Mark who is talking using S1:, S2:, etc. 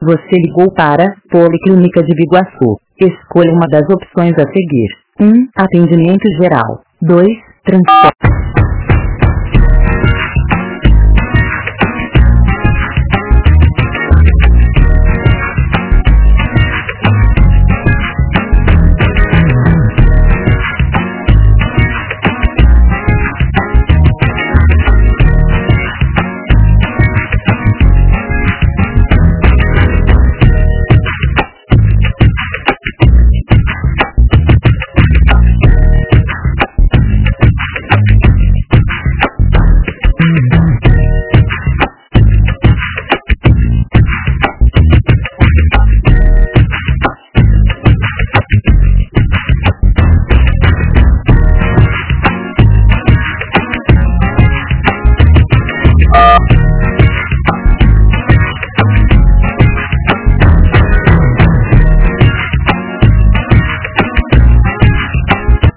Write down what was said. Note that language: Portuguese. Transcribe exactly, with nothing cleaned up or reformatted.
S1: Você ligou para Policlínica de Biguaçu. Escolha uma das opções a seguir. um. Atendimento geral. dois. Transporte.